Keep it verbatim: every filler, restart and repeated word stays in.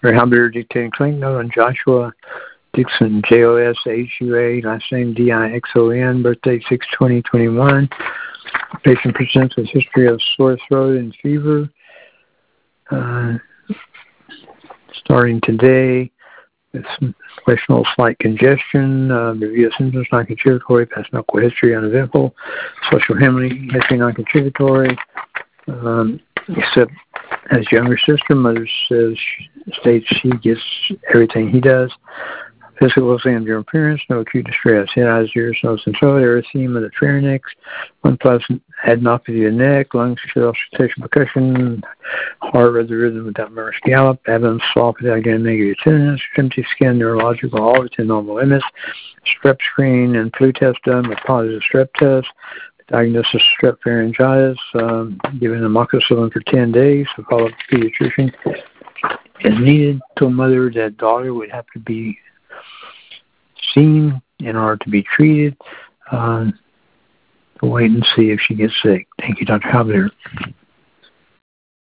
Halberdier dictating clinic note on Joshua Dixon, J O S H U A, last name D I X O N, birthday six twenty twenty-one. Patient presents with history of sore throat and fever. Uh, starting today, with some questionable slight congestion, uh, review of symptoms, non-contributory, past medical history, uneventful, social history, history non-contributory, um, except as younger sister, mother says, states she gets everything he does. Physical exam, general appearance, no acute distress. Head, eyes, ears, nose, and throat, erythema of the pharynx, unpleasant adenopathy of the neck, lungs, auscultation, percussion, heart, rather rhythm without murmur, scallop, abdomen, soft without getting negative tenderness, extremity, skin, neurological, all within normal limits. Strep screen and flu test done with positive strep test. Diagnosis of strep pharyngitis, um, given amoxicillin for ten days, so follow up the pediatrician. As needed, told mother that daughter would have to be seen in order to be treated. Uh, wait and see if she gets sick. Thank you, Doctor Halberdier.